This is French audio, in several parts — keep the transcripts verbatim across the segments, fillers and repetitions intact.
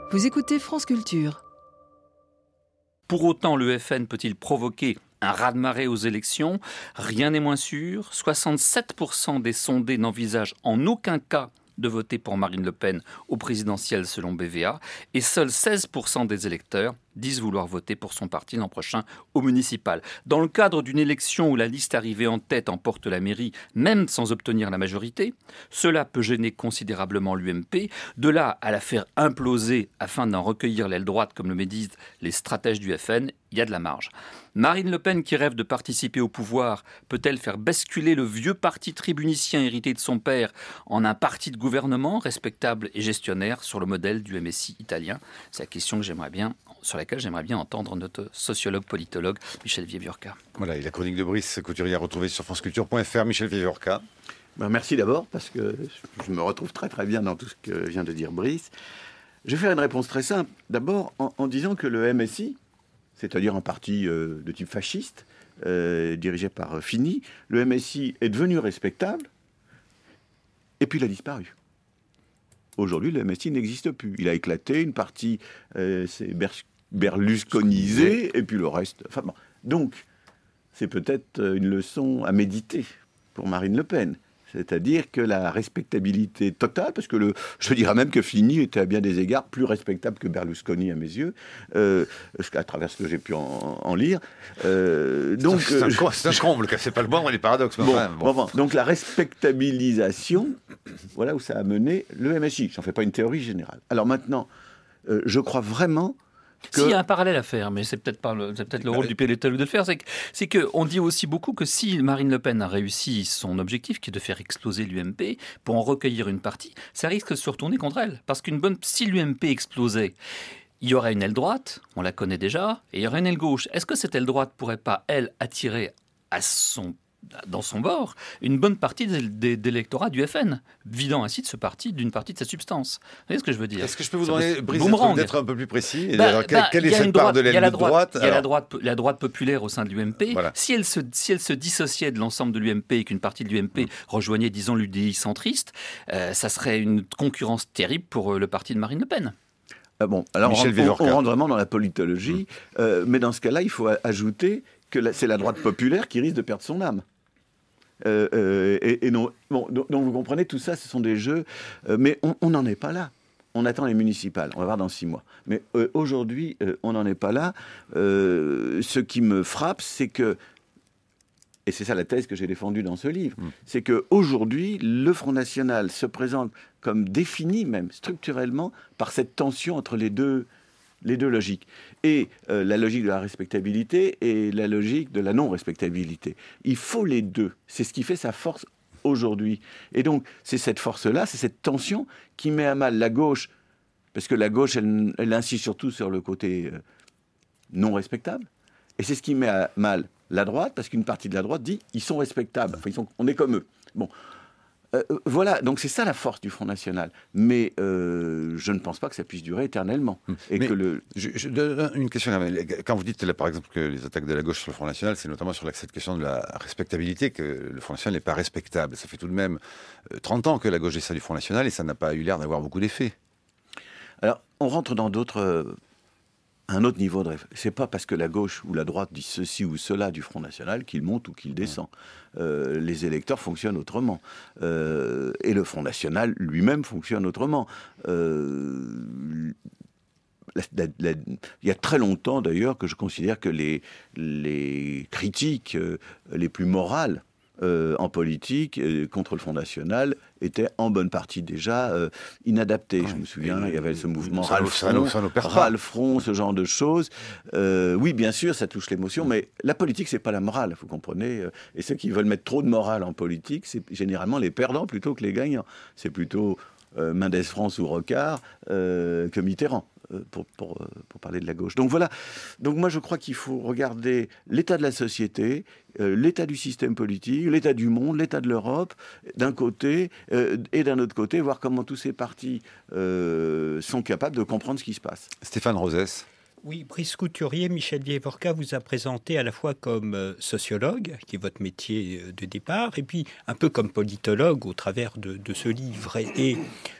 Vous écoutez France Culture. Pour autant, le F N peut-il provoquer un raz-de-marée aux élections ? Rien n'est moins sûr. soixante-sept pour cent des sondés n'envisagent en aucun cas de voter pour Marine Le Pen au présidentiel selon B V A. Et seuls seize pour cent des électeurs disent vouloir voter pour son parti l'an prochain au municipal. Dans le cadre d'une élection où la liste arrivée en tête emporte la mairie, même sans obtenir la majorité, cela peut gêner considérablement l'U M P. De là à la faire imploser afin d'en recueillir l'aile droite, comme le médisent les stratèges du F N, il y a de la marge. Marine Le Pen, qui rêve de participer au pouvoir, peut-elle faire basculer le vieux parti tribunicien hérité de son père en un parti de gouvernement respectable et gestionnaire sur le modèle du M S I italien ? C'est la question que j'aimerais bien, sur laquelle j'aimerais bien entendre notre sociologue politologue Michel Vieux-Viorca. Voilà, et la chronique de Brice Couturier à retrouver sur franceculture point f r. Michel Vieux-Viorca. Ben merci d'abord, parce que je me retrouve très très bien dans tout ce que vient de dire Brice. Je vais faire une réponse très simple. D'abord, en, en disant que le M S I, c'est-à-dire un parti euh, de type fasciste, euh, dirigé par euh, Fini, le M S I est devenu respectable, et puis il a disparu. Aujourd'hui, le M S I n'existe plus. Il a éclaté, une partie euh, s'est ber- berlusconisée, et puis le reste... Enfin, bon. Donc, c'est peut-être une leçon à méditer pour Marine Le Pen. C'est-à-dire que la respectabilité totale, parce que le, je dirais même que Fini était à bien des égards plus respectable que Berlusconi à mes yeux, euh, à travers ce que j'ai pu en, en lire. Euh, donc, c'est, un, euh, c'est un comble, c'est pas le bon, les paradoxes. Bon, enfin, bon. Bon, donc la respectabilisation, voilà où ça a mené le M S I. J'en fais pas une théorie générale. Alors maintenant, euh, je crois vraiment... Que... S'il y a un parallèle à faire, mais c'est peut-être, pas le, c'est peut-être le rôle du politologue de le faire, c'est, que, c'est qu'on dit aussi beaucoup que si Marine Le Pen a réussi son objectif, qui est de faire exploser l'U M P, pour en recueillir une partie, ça risque de se retourner contre elle. Parce qu'une bonne, si l'U M P explosait, il y aurait une aile droite, on la connaît déjà, et il y aurait une aile gauche. Est-ce que cette aile droite pourrait pas, elle, attirer à son dans son bord, une bonne partie d'électorat du F N, vidant ainsi de ce parti d'une partie de sa substance. Vous voyez ce que je veux dire ? Est-ce que je peux vous demander, Brice, d'être un peu plus précis et bah, alors, bah, quelle est cette droite, part de l'aile droite, droite Il y a la droite, la droite populaire au sein de l'U M P. Voilà. Si, elle se, si elle se dissociait de l'ensemble de l'U M P et qu'une partie de l'U M P mmh. rejoignait, disons, l'U D I centriste, euh, ça serait une concurrence terrible pour euh, le parti de Marine Le Pen. Ah bon, alors on, on, on rentre vraiment dans la politologie, mmh. euh, mais dans ce cas-là, il faut ajouter que la, c'est la droite populaire qui risque de perdre son âme. Euh, euh, et, et non, bon, donc, donc vous comprenez, tout ça, ce sont des jeux, euh, mais on n'en est pas là. On attend les municipales, on va voir dans six mois. Mais euh, aujourd'hui, euh, on n'en est pas là. Euh, ce qui me frappe, c'est que, et c'est ça la thèse que j'ai défendue dans ce livre, mmh. c'est qu'aujourd'hui, le Front National se présente comme défini, même structurellement, par cette tension entre les deux, les deux logiques. Et euh, la logique de la respectabilité et la logique de la non-respectabilité. Il faut les deux. C'est ce qui fait sa force aujourd'hui. Et donc, c'est cette force-là, c'est cette tension qui met à mal la gauche, parce que la gauche, elle, elle insiste surtout sur le côté euh, non respectable. Et c'est ce qui met à mal la droite, parce qu'une partie de la droite dit ils sont respectables. Enfin, ils sont, on est comme eux. Bon. Euh, voilà, donc c'est ça la force du Front National. Mais euh, je ne pense pas que ça puisse durer éternellement. Et Mais que le... je, je donne une question. Quand vous dites, là, par exemple, que les attaques de la gauche sur le Front National, c'est notamment sur cette question de la respectabilité, que le Front National n'est pas respectable. Ça fait tout de même trente ans que la gauche est ça du Front National et ça n'a pas eu l'air d'avoir beaucoup d'effet. Alors, on rentre dans d'autres... Euh, un autre niveau de réflexion. C'est pas parce que la gauche ou la droite dit ceci ou cela du Front National qu'il monte ou qu'il descend. Euh, les électeurs fonctionnent autrement. Euh, et le Front National lui-même fonctionne autrement. Euh, la, la, la, il y a très longtemps d'ailleurs que je considère que les, les critiques euh, les plus morales Euh, en politique, euh, contre le Front National, était en bonne partie déjà euh, inadapté. Ouais, je me souviens, il y avait ce mouvement Râle Front, ce genre de choses. Euh, oui, bien sûr, ça touche l'émotion, mais la politique, c'est pas la morale, vous comprenez. Et ceux qui veulent mettre trop de morale en politique, c'est généralement les perdants plutôt que les gagnants. C'est plutôt euh, Mendès France ou Rocard euh, que Mitterrand. Pour, pour, pour parler de la gauche. Donc voilà, donc moi je crois qu'il faut regarder l'état de la société, euh, l'état du système politique, l'état du monde, l'état de l'Europe, d'un côté, euh, et d'un autre côté, voir comment tous ces partis euh, sont capables de comprendre ce qui se passe. Stéphane Rosès. Oui, Brice Couturier, Michel Vieux-Viorca vous a présenté à la fois comme euh, sociologue, qui est votre métier de départ, et puis un peu comme politologue au travers de, de ce livre. Et, et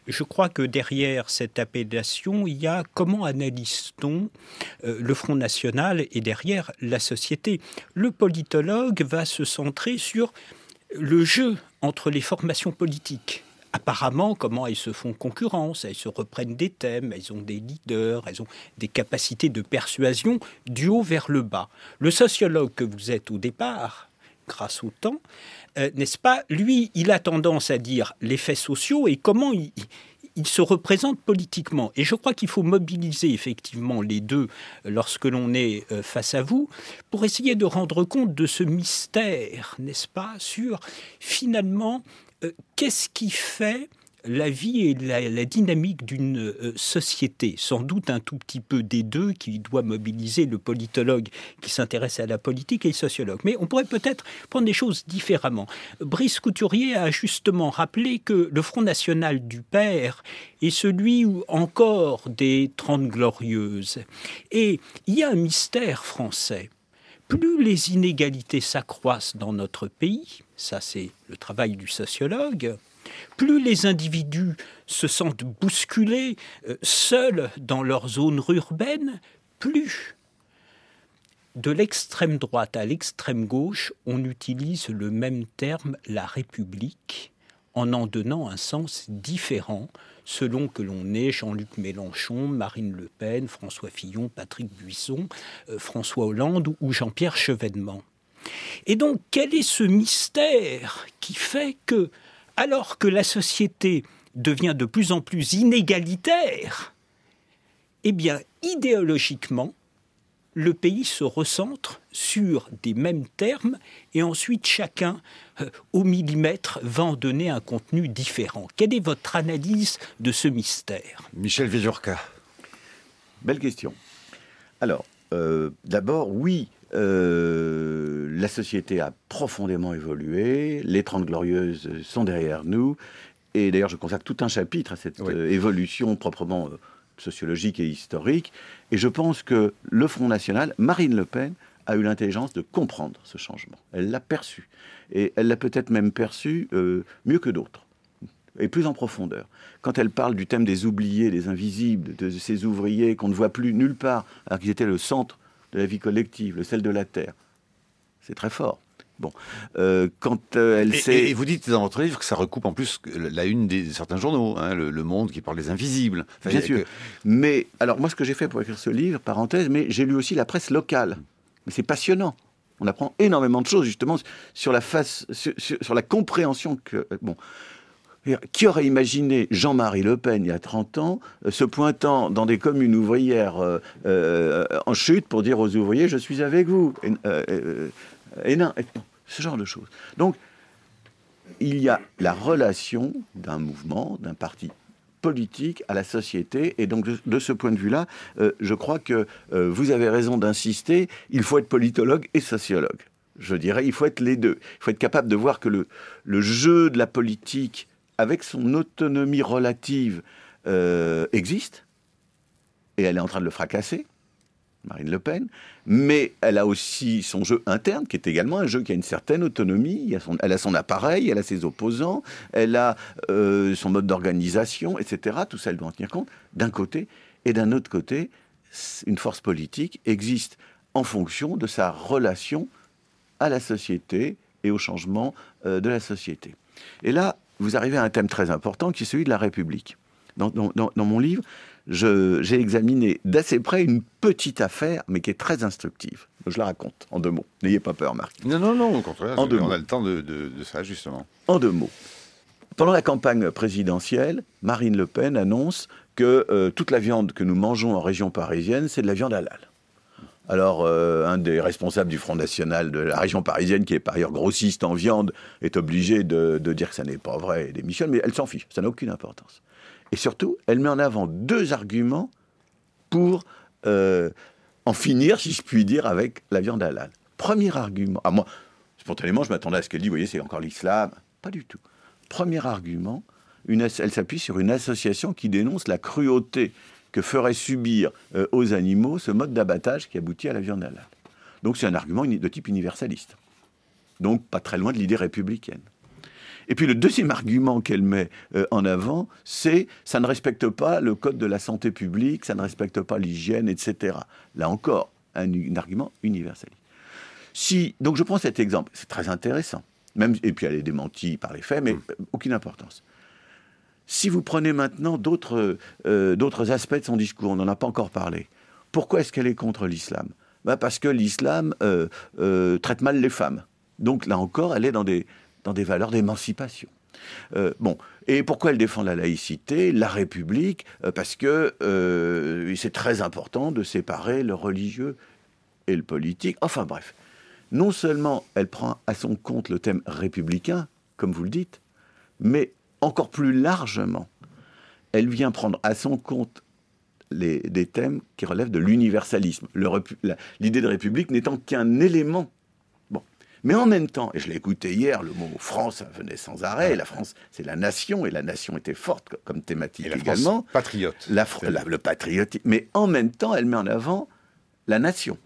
je crois que derrière cette appellation, il y a comment analyse-t-on euh, le Front National et derrière la société. Le politologue va se centrer sur le jeu entre les formations politiques. Apparemment, comment elles se font concurrence, elles se reprennent des thèmes, elles ont des leaders, elles ont des capacités de persuasion du haut vers le bas. Le sociologue que vous êtes au départ, grâce au temps, euh, n'est-ce pas, lui, il a tendance à dire les faits sociaux et comment il, il se représente politiquement. Et je crois qu'il faut mobiliser effectivement les deux lorsque l'on est euh, face à vous pour essayer de rendre compte de ce mystère, n'est-ce pas, sur finalement euh, qu'est-ce qui fait la vie et la, la dynamique d'une euh, société, sans doute un tout petit peu des deux qui doit mobiliser le politologue qui s'intéresse à la politique et le sociologue. Mais on pourrait peut-être prendre des choses différemment. Brice Couturier a justement rappelé que le Front National du Père est celui où encore des Trente Glorieuses. Et il y a un mystère français. Plus les inégalités s'accroissent dans notre pays, ça c'est le travail du sociologue, plus les individus se sentent bousculés, euh, seuls dans leur zone urbaine, plus de l'extrême droite à l'extrême gauche, on utilise le même terme, la République, en en donnant un sens différent, selon que l'on est Jean-Luc Mélenchon, Marine Le Pen, François Fillon, Patrick Buisson, euh, François Hollande ou Jean-Pierre Chevènement. Et donc, quel est ce mystère qui fait que, alors que la société devient de plus en plus inégalitaire, eh bien, idéologiquement, le pays se recentre sur des mêmes termes et ensuite chacun, euh, au millimètre, va en donner un contenu différent. Quelle est votre analyse de ce mystère ? Michel Vieillorca. Belle question. Alors, euh, d'abord, oui, euh, la société a profondément évolué, les Trente Glorieuses sont derrière nous, et d'ailleurs je consacre tout un chapitre à cette oui. euh, évolution proprement euh, sociologique et historique, et je pense que le Front National, Marine Le Pen, a eu l'intelligence de comprendre ce changement. Elle l'a perçu, et elle l'a peut-être même perçu euh, mieux que d'autres, et plus en profondeur. Quand elle parle du thème des oubliés, des invisibles, de ces ouvriers qu'on ne voit plus nulle part, alors qu'ils étaient le centre de la vie collective, le sel de la terre. C'est très fort. Bon, euh, quand euh, elle et, sait... Et vous dites dans votre livre que ça recoupe en plus la une des certains journaux, hein, le, le Monde qui parle des invisibles. Enfin, Bien sûr. Que... Mais, alors moi ce que j'ai fait pour écrire ce livre, parenthèse, mais j'ai lu aussi la presse locale. Mais c'est passionnant. On apprend énormément de choses justement sur la face, sur, sur, sur la compréhension que... Bon, qui aurait imaginé Jean-Marie Le Pen, il y a trente ans, euh, se pointant dans des communes ouvrières euh, euh, en chute pour dire aux ouvriers « je suis avec vous et, euh, euh, et non, et, ce genre de choses. Donc, il y a la relation d'un mouvement, d'un parti politique à la société. Et donc, de, de ce point de vue-là, euh, je crois que euh, vous avez raison d'insister, il faut être politologue et sociologue. Je dirais, il faut être les deux. Il faut être capable de voir que le, le jeu de la politique avec son autonomie relative, euh, existe, et elle est en train de le fracasser, Marine Le Pen, mais elle a aussi son jeu interne, qui est également un jeu qui a une certaine autonomie, elle a son, elle a son appareil, elle a ses opposants, elle a euh, son mode d'organisation, et cetera. Tout ça, elle doit en tenir compte, d'un côté, et d'un autre côté, une force politique existe en fonction de sa relation à la société et au changement euh, de la société. Et là, vous arrivez à un thème très important qui est celui de la République. Dans, dans, dans mon livre, je, j'ai examiné d'assez près une petite affaire, mais qui est très instructive. Je la raconte en deux mots. N'ayez pas peur, Marc. Non, non, non, au contraire. En deux on mots. a le temps de, de, de ça, justement. En deux mots. Pendant la campagne présidentielle, Marine Le Pen annonce que euh, toute la viande que nous mangeons en région parisienne, c'est de la viande halal. Alors, euh, un des responsables du Front National de la région parisienne, qui est par ailleurs grossiste en viande, est obligé de, de dire que ça n'est pas vrai et démissionne, mais elle s'en fiche, ça n'a aucune importance. Et surtout, elle met en avant deux arguments pour euh, en finir, si je puis dire, avec la viande halal. Premier argument, ah, moi, spontanément, je m'attendais à ce qu'elle dise, vous voyez, c'est encore l'islam. Pas du tout. Premier argument, une, elle s'appuie sur une association qui dénonce la cruauté que ferait subir euh, aux animaux ce mode d'abattage qui aboutit à la viande halal. Donc c'est un argument de type universaliste. Donc pas très loin de l'idée républicaine. Et puis le deuxième argument qu'elle met euh, en avant, c'est ça ne respecte pas le code de la santé publique, ça ne respecte pas l'hygiène, et cetera. Là encore, un, un argument universaliste. Si, donc je prends cet exemple, c'est très intéressant, même, et puis elle est démentie par les faits, mais mmh. aucune importance. Si vous prenez maintenant d'autres, euh, d'autres aspects de son discours, on n'en a pas encore parlé. Pourquoi est-ce qu'elle est contre l'islam ? Ben parce que l'islam euh, euh, traite mal les femmes. Donc là encore, elle est dans des, dans des valeurs d'émancipation. Euh, bon, et pourquoi elle défend la laïcité, la République ? euh, Parce que euh, c'est très important de séparer le religieux et le politique. Enfin bref, non seulement elle prend à son compte le thème républicain, comme vous le dites, mais encore plus largement, elle vient prendre à son compte les, des thèmes qui relèvent de l'universalisme. Le, la, l'idée de République n'étant qu'un élément. Bon. Mais en même temps, et je l'ai écouté hier, le mot France venait sans arrêt, et la France, c'est la nation, et la nation était forte comme thématique et la également. France patriote. La, la, le patriotisme. Mais en même temps, elle met en avant la nation.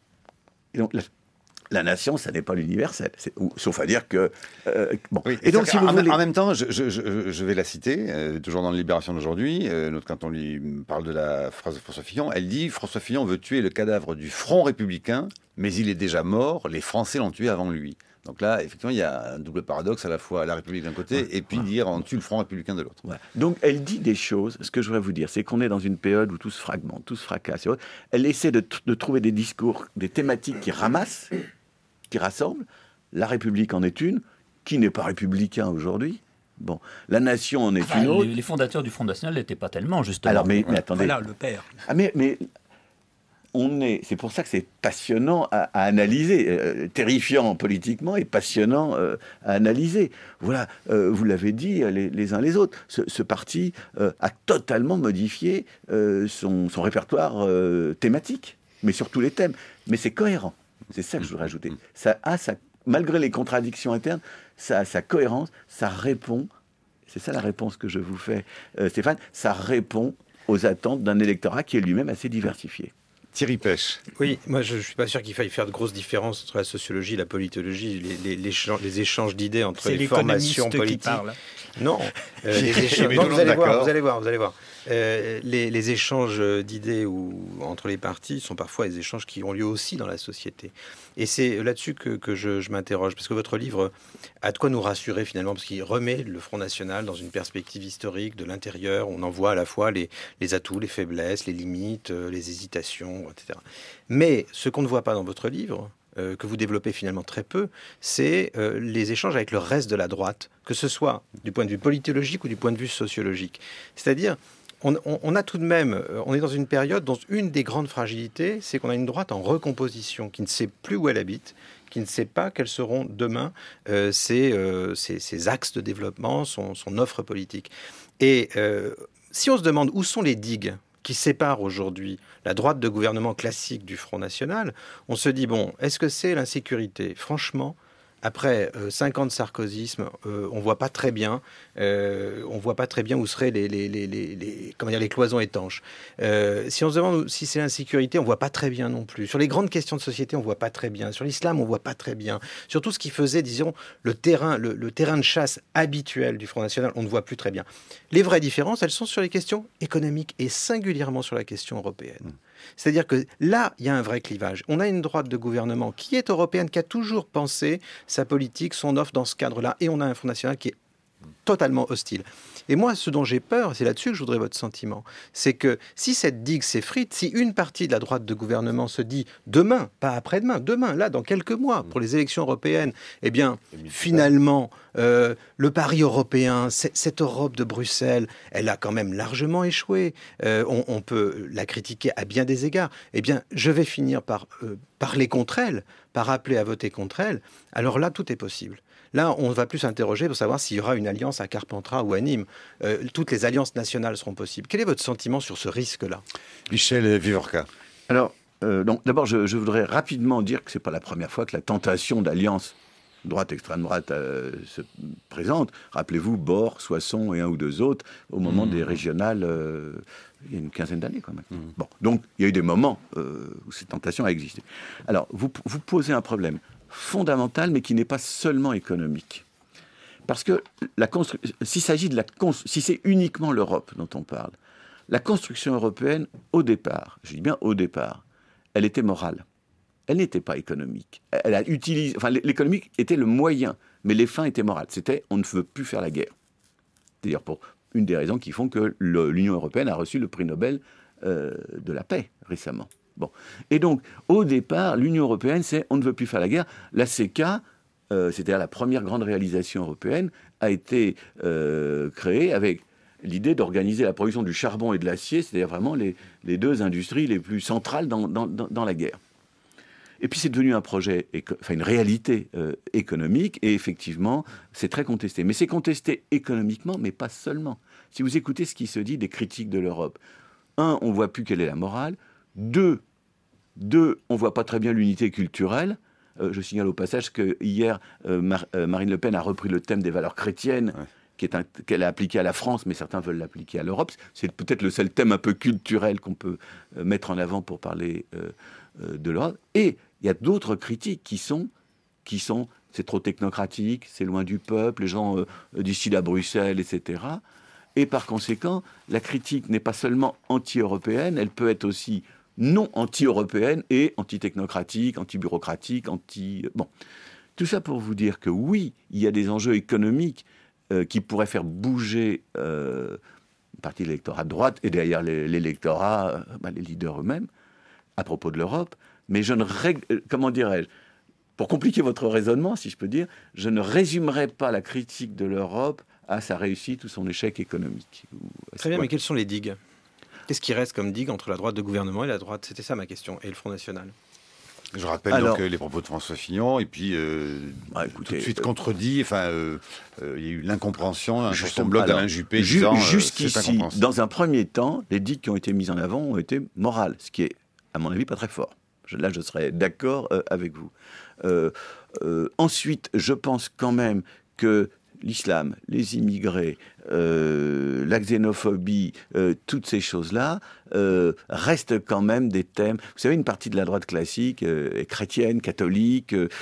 Et donc, la, la nation, ça n'est pas l'universel. C'est, ou, sauf à dire que... Euh, bon. Oui, et donc, si vous en, voulez... en même temps, je, je, je, je vais la citer, euh, toujours dans la Libération d'aujourd'hui, euh, quand on lui parle de la phrase de François Fillon, elle dit « François Fillon veut tuer le cadavre du front républicain, mais il est déjà mort, les Français l'ont tué avant lui ». Donc là, effectivement, il y a un double paradoxe, à la fois la République d'un côté, ouais, et puis ouais. dire on tue le front républicain de l'autre. Ouais. Donc elle dit des choses, ce que je voudrais vous dire, c'est qu'on est dans une période où tout se fragmente, tout se fracasse. Elle essaie de, t- de trouver des discours, des thématiques qui ramassent, qui rassemblent. La République en est une, qui n'est pas républicain aujourd'hui. Bon, la nation en est enfin, une autre. Les, les fondateurs du Front National n'étaient pas tellement, justement. Alors, mais, mais attendez. Voilà, le père. Ah, mais... mais On est, c'est pour ça que c'est passionnant à, à analyser, euh, terrifiant politiquement et passionnant euh, à analyser. Voilà, euh, vous l'avez dit les, les uns les autres, ce, ce parti euh, a totalement modifié euh, son, son répertoire euh, thématique, mais sur tous les thèmes. Mais c'est cohérent, c'est ça que je voudrais ajouter. Ça a sa, malgré les contradictions internes, ça a sa cohérence, ça répond, c'est ça la réponse que je vous fais, euh, Stéphane, ça répond aux attentes d'un électorat qui est lui-même assez diversifié. Thierry Pêche. Oui, moi je ne suis pas sûr qu'il faille faire de grosses différences entre la sociologie, la politologie, les, les, les, échanges, les échanges d'idées entre c'est les formations politiques. Non, euh, les échanges. Non, vous allez voir, vous allez voir, vous allez voir. Euh, les, les échanges d'idées ou entre les partis sont parfois des échanges qui ont lieu aussi dans la société. Et c'est là-dessus que, que je, je m'interroge, parce que votre livre a de quoi nous rassurer finalement, parce qu'il remet le Front National dans une perspective historique de l'intérieur. On en voit à la fois les, les atouts, les faiblesses, les limites, les hésitations, et cetera. Mais ce qu'on ne voit pas dans votre livre, euh, que vous développez finalement très peu, c'est euh, les échanges avec le reste de la droite, que ce soit du point de vue politologique ou du point de vue sociologique. C'est-à-dire... On, on, on a tout de même, on est dans une période dont une des grandes fragilités, c'est qu'on a une droite en recomposition, qui ne sait plus où elle habite, qui ne sait pas quels seront demain euh, ses, euh, ses, ses axes de développement, son, son offre politique. Et euh, si on se demande où sont les digues qui séparent aujourd'hui la droite de gouvernement classique du Front National, on se dit, bon, est-ce que c'est l'insécurité ? Franchement, après euh, cinq ans de sarkozysme, euh, on voit pas très bien, euh, on voit pas très bien où seraient les, les, les, les, les, comment dire, les cloisons étanches. Euh, si on se demande si c'est l'insécurité, on voit pas très bien non plus. Sur les grandes questions de société, on voit pas très bien. Sur l'islam, on voit pas très bien. Sur tout ce qui faisait, disons, le terrain, le, le terrain de chasse habituel du Front National, on ne voit plus très bien. Les vraies différences, elles sont sur les questions économiques et singulièrement sur la question européenne. Mmh. C'est-à-dire que là, il y a un vrai clivage. On a une droite de gouvernement qui est européenne, qui a toujours pensé sa politique, son offre dans ce cadre-là, et on a un Front National qui est totalement hostile. Et moi, ce dont j'ai peur, c'est là-dessus que je voudrais votre sentiment, c'est que si cette digue s'effrite, si une partie de la droite de gouvernement se dit demain, pas après-demain, demain, là, dans quelques mois, pour les élections européennes, eh bien, finalement, euh, le pari européen, cette Europe de Bruxelles, elle a quand même largement échoué. Euh, on, on peut la critiquer à bien des égards. Eh bien, je vais finir par euh, parler contre elle, par appeler à voter contre elle. Alors là, tout est possible. Là, on va plus s'interroger pour savoir s'il y aura une alliance à Carpentras ou à Nîmes. Euh, toutes les alliances nationales seront possibles. Quel est votre sentiment sur ce risque-là ? Michel Vivorca. Alors, euh, donc, d'abord, je, je voudrais rapidement dire que ce n'est pas la première fois que la tentation d'alliance droite-extrême-droite euh, se présente. Rappelez-vous, Bord, Soissons et un ou deux autres, au moment mmh. des régionales, euh, il y a une quinzaine d'années quand même. Mmh. Bon, donc, il y a eu des moments euh, où cette tentation a existé. Alors, vous, vous posez un problème fondamental, mais qui n'est pas seulement économique. Parce que la constru... s'il s'agit de la cons... si c'est uniquement l'Europe dont on parle, la construction européenne, au départ, je dis bien au départ, elle était morale. Elle n'était pas économique. Elle a utilisé... Enfin, l'économique était le moyen, mais les fins étaient morales. C'était on ne veut plus faire la guerre. C'est-à-dire pour une des raisons qui font que le, l'Union européenne a reçu le prix Nobel euh, de la paix récemment. Bon. Et donc, au départ, l'Union européenne, c'est on ne veut plus faire la guerre. La C E C A, euh, c'est-à-dire la première grande réalisation européenne, a été euh, créée avec l'idée d'organiser la production du charbon et de l'acier, c'est-à-dire vraiment les, les deux industries les plus centrales dans, dans, dans, dans la guerre. Et puis c'est devenu un projet, enfin une réalité euh, économique, et effectivement, c'est très contesté. Mais c'est contesté économiquement, mais pas seulement. Si vous écoutez ce qui se dit des critiques de l'Europe, un, on ne voit plus quelle est la morale. Deux, deux on ne voit pas très bien l'unité culturelle. Euh, je signale au passage que hier, euh, Mar- euh, Marine Le Pen a repris le thème des valeurs chrétiennes, ouais. qui est un, qu'elle a appliqué à la France, mais certains veulent l'appliquer à l'Europe. C'est peut-être le seul thème un peu culturel qu'on peut euh, mettre en avant pour parler euh, euh, de l'Europe. Et il y a d'autres critiques qui sont, qui sont c'est trop technocratique, c'est loin du peuple, les gens euh, d'ici à Bruxelles, et cetera. Et par conséquent, la critique n'est pas seulement anti-européenne, elle peut être aussi non anti-européenne et anti-technocratique, anti-bureaucratique, anti... Bon. Tout ça pour vous dire que oui, il y a des enjeux économiques euh, qui pourraient faire bouger euh, une partie de l'électorat de droite et derrière l'électorat, euh, bah, les leaders eux-mêmes, à propos de l'Europe. Mais je ne... Rég... Comment dirais-je ? Pour compliquer votre raisonnement, si je peux dire, je ne résumerai pas la critique de l'Europe à sa réussite ou son échec économique. Très bien, mais quelles sont les digues ? Qu'est-ce qui reste comme digue entre la droite de gouvernement et la droite ? C'était ça ma question, et le Front National. Je rappelle Alors, donc euh, les propos de François Fillon, et puis euh, ah, écoutez, tout de suite contredit. Enfin, euh, euh, il y a eu l'incompréhension sur son blog d'Alain Juppé. Ju- disant, jusqu'ici, euh, dans un premier temps, les digues qui ont été mises en avant ont été morales, ce qui est, à mon avis, pas très fort. Je, là, je serais d'accord euh, avec vous. Euh, euh, ensuite, je pense quand même que l'islam, les immigrés, euh, la xénophobie, euh, toutes ces choses-là euh, restent quand même des thèmes. Vous savez, une partie de la droite classique euh, est chrétienne, catholique, euh,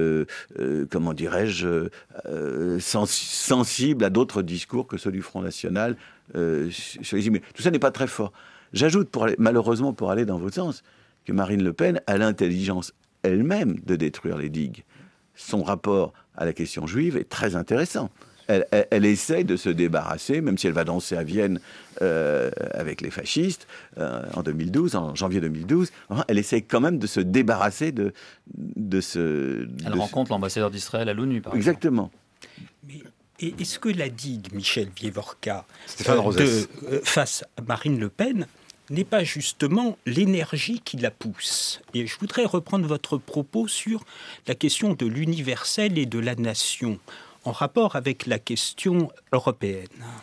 euh, comment dirais-je, euh, sens- sensible à d'autres discours que ceux du Front National euh, sur les immigrés. Tout ça n'est pas très fort. J'ajoute, pour aller, malheureusement, pour aller dans votre sens, que Marine Le Pen a l'intelligence elle-même de détruire les digues. Son rapport à la question juive est très intéressant. Elle, elle, elle essaye de se débarrasser, même si elle va danser à Vienne euh, avec les fascistes euh, en deux mille douze, en janvier deux mille douze, elle essaye quand même de se débarrasser de, de ce... Elle de rencontre ce... l'ambassadeur d'Israël à l'ONU, par Exactement. Mais est-ce que la digue, Michel Vievorka, euh, de, euh, face à Marine Le Pen, n'est pas justement l'énergie qui la pousse ? Et je voudrais reprendre votre propos sur la question de l'universel et de la nation, en rapport avec la question européenne.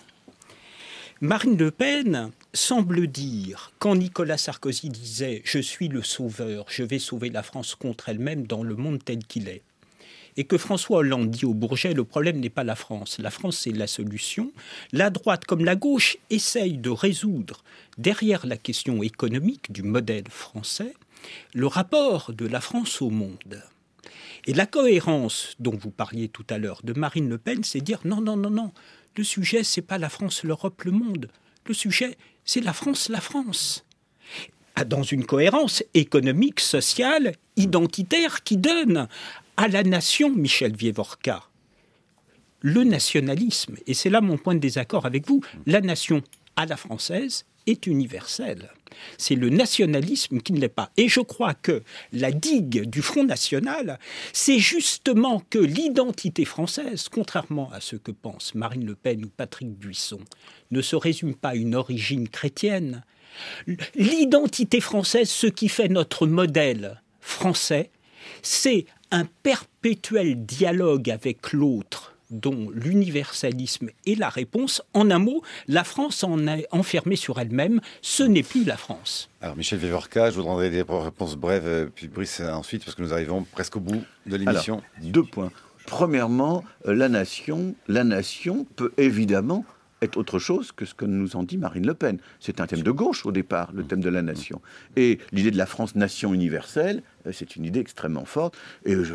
Marine Le Pen semble dire, quand Nicolas Sarkozy disait « Je suis le sauveur, je vais sauver la France contre elle-même dans le monde tel qu'il est », et que François Hollande dit au Bourget, le problème n'est pas la France, la France c'est la solution, la droite comme la gauche essaye de résoudre, derrière la question économique du modèle français, le rapport de la France au monde. Et la cohérence dont vous parliez tout à l'heure de Marine Le Pen, c'est dire non, non, non, non, le sujet c'est pas la France, l'Europe, le monde, le sujet c'est la France, la France. Dans une cohérence économique, sociale, identitaire qui donne à la nation, Michel Vievorka, le nationalisme, et c'est là mon point de désaccord avec vous, la nation à la française est universelle. C'est le nationalisme qui ne l'est pas. Et je crois que la digue du Front National, c'est justement que l'identité française, contrairement à ce que pensent Marine Le Pen ou Patrick Buisson, ne se résume pas à une origine chrétienne. L'identité française, ce qui fait notre modèle français, c'est un perpétuel dialogue avec l'autre, dont l'universalisme est la réponse. En un mot, la France en est enfermée sur elle-même, ce n'est plus la France. Alors Michel Vievorka, je vous demanderai des réponses brèves, puis Brice ensuite, parce que nous arrivons presque au bout de l'émission. Alors, deux points. Premièrement, la nation, la nation peut évidemment être autre chose que ce que nous en dit Marine Le Pen. C'est un thème de gauche au départ, le thème de la nation. Et l'idée de la France nation universelle, c'est une idée extrêmement forte. Et je,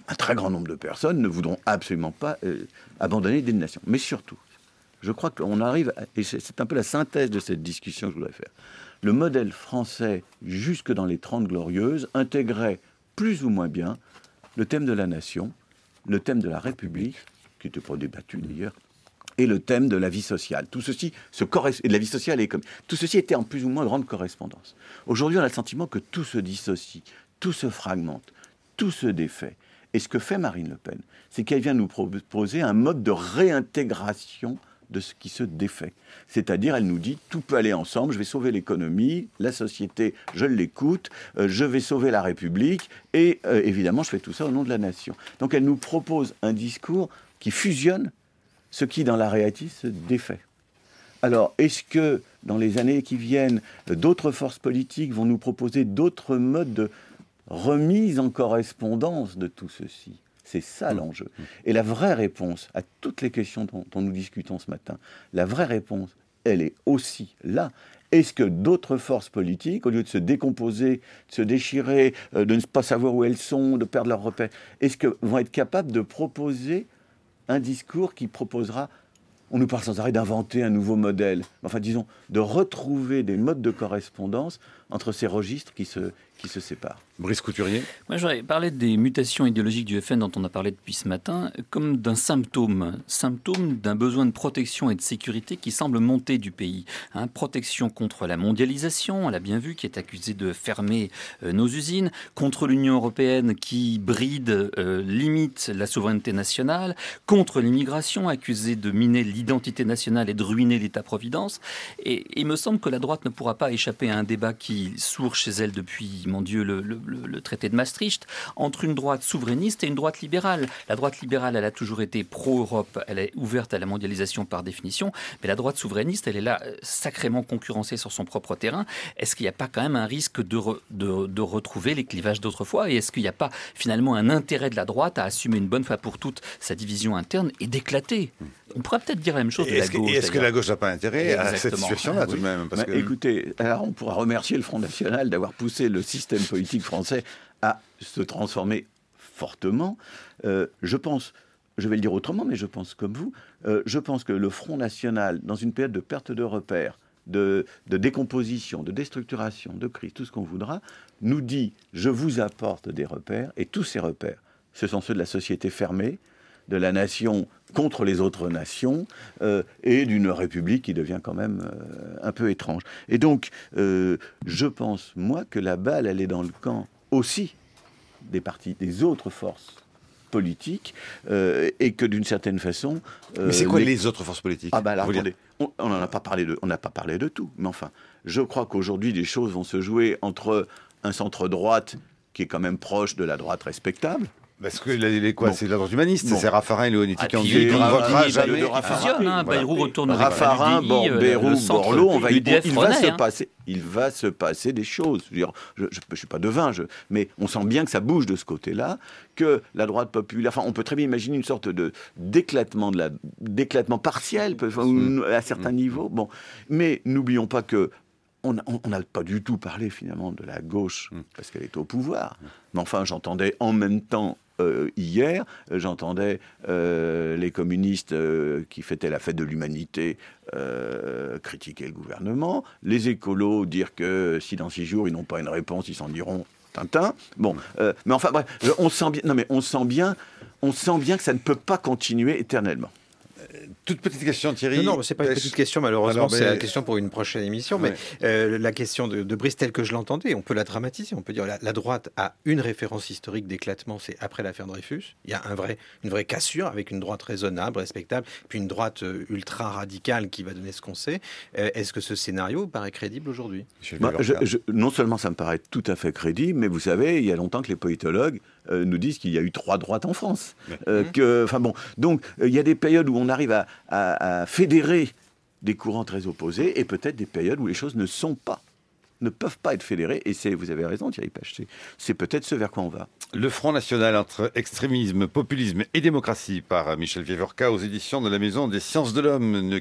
un très grand nombre de personnes ne voudront absolument pas euh, abandonner l'idée de nation. Mais surtout, je crois qu'on arrive, à, et c'est, c'est un peu la synthèse de cette discussion que je voudrais faire, le modèle français, jusque dans les Trente Glorieuses, intégrait plus ou moins bien le thème de la nation, le thème de la République, qui n'était pas débattu d'ailleurs, et le thème de la vie sociale. Tout ceci, se corres- et de la vie sociale et comme tout ceci était en plus ou moins grande correspondance. Aujourd'hui, on a le sentiment que tout se dissocie, tout se fragmente, tout se défait. Et ce que fait Marine Le Pen, c'est qu'elle vient nous proposer un mode de réintégration de ce qui se défait. C'est-à-dire, elle nous dit, tout peut aller ensemble, je vais sauver l'économie, la société, je l'écoute, euh, je vais sauver la République, et euh, évidemment, je fais tout ça au nom de la nation. Donc, elle nous propose un discours qui fusionne ce qui, dans la réalité, se défait. Alors, est-ce que, dans les années qui viennent, d'autres forces politiques vont nous proposer d'autres modes de remise en correspondance de tout ceci ? C'est ça l'enjeu. Et la vraie réponse à toutes les questions dont, dont nous discutons ce matin, la vraie réponse, elle est aussi là. Est-ce que d'autres forces politiques, au lieu de se décomposer, de se déchirer, euh, de ne pas savoir où elles sont, de perdre leurs repères, est-ce que vont être capables de proposer un discours qui proposera, on nous parle sans arrêt d'inventer un nouveau modèle, enfin disons, de retrouver des modes de correspondance entre ces registres qui se, qui se séparent. Brice Couturier. Moi, j'aurais parlé des mutations idéologiques du F N dont on a parlé depuis ce matin comme d'un symptôme, symptôme d'un besoin de protection et de sécurité qui semble monter du pays. Hein, protection contre la mondialisation, on l'a bien vu, qui est accusée de fermer euh, nos usines, contre l'Union européenne qui bride, euh, limite la souveraineté nationale, contre l'immigration, accusée de miner l'identité nationale et de ruiner l'État-providence. Et il me semble que la droite ne pourra pas échapper à un débat qui sourd chez elle depuis, mon Dieu, le, le, le traité de Maastricht, entre une droite souverainiste et une droite libérale. La droite libérale, elle a toujours été pro-Europe, elle est ouverte à la mondialisation par définition, mais la droite souverainiste, elle est là sacrément concurrencée sur son propre terrain. Est-ce qu'il n'y a pas quand même un risque de, re, de, de retrouver les clivages d'autrefois ? Et est-ce qu'il n'y a pas finalement un intérêt de la droite à assumer une bonne fois pour toutes sa division interne et d'éclater ? On pourrait peut-être dire la même chose de la gauche. Et est-ce que la gauche n'a pas intérêt à cette situation-là, tout de même ? Parce que... Écoutez, alors on pourra remercier le Front National d'avoir poussé le système politique français à se transformer fortement. Euh, je pense, je vais le dire autrement, mais je pense comme vous, euh, je pense que le Front National, dans une période de perte de repères, de, de décomposition, de déstructuration, de crise, tout ce qu'on voudra, nous dit « je vous apporte des repères » et tous ces repères, ce sont ceux de la société fermée, de la nation contre les autres nations euh, et d'une république qui devient quand même euh, un peu étrange. Et donc, euh, je pense, moi, que la balle, elle est dans le camp aussi des partis, des autres forces politiques, euh, et que d'une certaine façon... Euh, mais c'est quoi les, les autres forces politiques ? Ah bah alors, attendez, on n'en a pas parlé de, on n'a pas parlé de tout, mais enfin, je crois qu'aujourd'hui, des choses vont se jouer entre un centre-droite qui est quand même proche de la droite respectable. Parce que les quoi, bon. C'est la droite humaniste, bon. C'est Raffarin et Leonetti qui ont dit qu'on ne votera jamais. Raffarin, Bayrou retourne avec Raffarin, bon, Bayrou, Borloo, on va y il va se passer, il va se passer des choses. Je ne suis pas devin, je, mais on sent bien que ça bouge de ce côté-là, que la droite populaire, enfin, on peut très bien imaginer une sorte de d'éclatement de la, d'éclatement partiel, mmh. à certains mmh. niveaux. Bon, mais n'oublions pas que on n'a pas du tout parlé finalement de la gauche mmh. parce qu'elle est au pouvoir. Mmh. Mais enfin, j'entendais en même temps. Euh, hier, j'entendais euh, les communistes euh, qui fêtaient la fête de l'humanité euh, critiquer le gouvernement, les écolos dire que si dans six jours ils n'ont pas une réponse, ils s'en diront Tintin. Bon, euh, mais enfin bref, on sent bien. Non mais on sent bien, on sent bien que ça ne peut pas continuer éternellement. Toute petite question, Thierry. Non, non, c'est pas une petite question, malheureusement, Alors, mais... c'est la question pour une prochaine émission. Ouais. Mais euh, la question de, de Brice, telle que je l'entendais, on peut la dramatiser. On peut dire la, la droite a une référence historique d'éclatement, c'est après l'affaire Dreyfus. Il y a un vrai, une vraie cassure avec une droite raisonnable, respectable, puis une droite euh, ultra radicale qui va donner ce qu'on sait. Euh, est-ce que ce scénario paraît crédible aujourd'hui ? bah, je, je, Non seulement ça me paraît tout à fait crédible, mais vous savez, il y a longtemps que les politologues euh, nous disent qu'il y a eu trois droites en France. Ouais. Euh, mmh. que, enfin bon, donc euh, il y a des périodes où on arrive à À, à fédérer des courants très opposés et peut-être des périodes où les choses ne sont pas, ne peuvent pas être fédérées. Et c'est, vous avez raison, Thierry Pachet, c'est peut-être ce vers quoi on va. Le Front National entre extrémisme, populisme et démocratie par Michel Vieuvorka aux éditions de la Maison des Sciences de l'Homme.